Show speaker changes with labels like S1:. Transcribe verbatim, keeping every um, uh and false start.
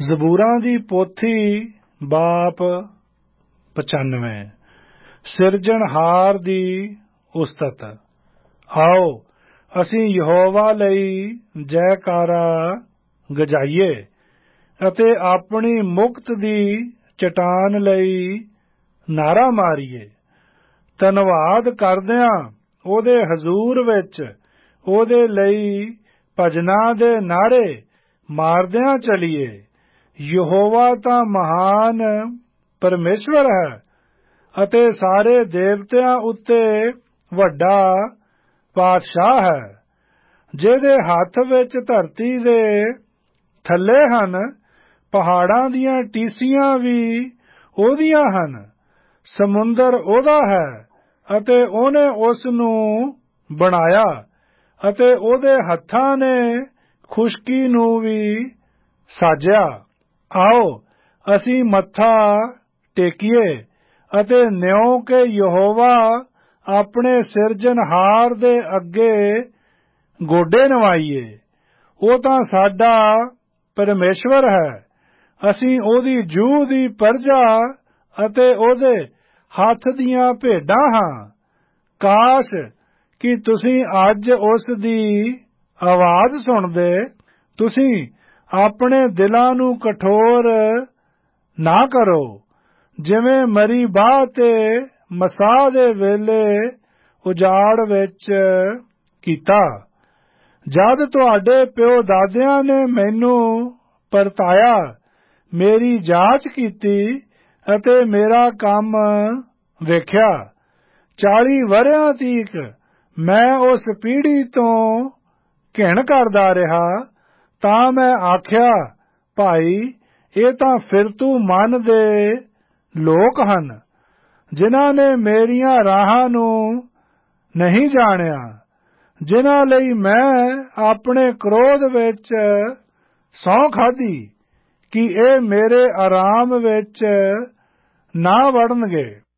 S1: ਜ਼ਬੂਰਾਂ ਦੀ ਪੋਥੀ ਬਾਪ ਪਚਾਨਵੇਂ। ਸਿਰਜਣਹਾਰ ਦੀ ਉਸਤਤ। ਆਓ ਅਸੀਂ ਯਹੋਵਾ ਲਈ ਜੈਕਾਰਾ ਗਜਾਈਏ ਅਤੇ ਆਪਣੀ ਮੁਕਤ ਦੀ ਚਟਾਨ ਲਈ ਨਾਅਰਾ ਮਾਰੀਏ। ਧੰਨਵਾਦ ਕਰਦਿਆਂ ਉਹਦੇ ਹਜ਼ੂਰ ਵਿੱਚ ਉਹਦੇ ਲਈ ਭਜਨਾਂ ਦੇ ਨਾਅਰੇ ਮਾਰਦਿਆਂ ਚਲੀਏ। ਯਹੋਵਾ ਤਾਂ ਮਹਾਨ ਪਰਮੇਸ਼ਵਰ ਹੈ ਅਤੇ ਸਾਰੇ ਦੇਵਤਿਆਂ ਉੱਤੇ ਵੱਡਾ ਪਾਤਸ਼ਾਹ ਹੈ, ਜਿਹਦੇ ਹੱਥ ਵਿੱਚ ਧਰਤੀ ਦੇ ਥੱਲੇ ਹਨ। ਪਹਾੜਾਂ ਦੀਆਂ ਟੀਸੀਆਂ ਵੀ ਉਹਦੀਆਂ ਹਨ। ਸਮੁੰਦਰ ਉਹਦਾ ਹੈ ਅਤੇ ਉਹਨੇ ਉਸ ਨੂੰ ਬਣਾਇਆ ਅਤੇ ਉਹਦੇ ਹੱਥਾਂ ਨੇ ਖੁਸ਼ਕੀ ਨੂੰ ਵੀ ਸਾਜਿਆ। ਆਓ ਅਸੀਂ ਮੱਥਾ ਟੇਕੀਏ ਅਤੇ ਨਿਉ ਕਿ ਯਹੋਵਾ ਆਪਣੇ ਸਿਰਜਣਹਾਰ ਦੇ ਅੱਗੇ ਗੋਡੇ ਨਵਾਈਏ। ਉਹ ਤਾਂ ਸਾਡਾ ਪਰਮੇਸ਼ਵਰ ਹੈ। ਅਸੀਂ ਉਹਦੀ ਜੂਹ ਦੀ ਪਰਜਾ ਅਤੇ ਉਹਦੇ ਹੱਥ ਦੀਆਂ ਭੇਡਾਂ ਹਾਂ। ਕਾਸ਼ ਕਿ ਤੁਸੀਂ ਅੱਜ ਉਸ ਦੀ ਆਵਾਜ਼ ਸੁਣਦੇ। ਤੁਸੀਂ ਆਪਣੇ ਦਿਲਾਂ ਨੂੰ ਕਠੋਰ ਨਾ ਕਰੋ, ਜਿਵੇਂ ਮਰੀਬਾਹ ਤੇ ਮਸਾਹ ਦੇ ਵੇਲੇ ਉਜਾੜ ਵਿੱਚ ਕੀਤਾ, ਜਦ ਤੁਹਾਡੇ ਪਿਓ ਦਾਦਿਆਂ ਨੇ ਮੈਨੂੰ ਪਰਤਾਇਆ, ਮੇਰੀ ਜਾਂਚ ਕੀਤੀ ਅਤੇ ਮੇਰਾ ਕੰਮ ਵੇਖਿਆ। ਚਾਲੀ ਵਰ੍ਹਿਆਂ ਤੀਕ ਮੈਂ ਉਸ ਪੀੜ੍ਹੀ ਤੋਂ ਘਿਣ ਕਰਦਾ ਰਿਹਾ। ਤਾਂ ਮੈਂ ਆਖਿਆ, ਭਾਈ ਇਹ ਤਾਂ ਫਿਰਤੂ ਮਨ ਦੇ ਲੋਕ ਹਨ, ਜਿਨ੍ਹਾਂ ਨੇ ਮੇਰੀਆਂ ਰਾਹਾਂ ਨੂੰ ਨਹੀਂ ਜਾਣਿਆ, ਜਿਨ੍ਹਾਂ ਲਈ ਮੈਂ ਆਪਣੇ ਕ੍ਰੋਧ ਵਿੱਚ ਸਹੁੰ ਖਾਧੀ ਕਿ ਇਹ ਮੇਰੇ ਆਰਾਮ ਵਿੱਚ ਨਾ ਵੜਨਗੇ।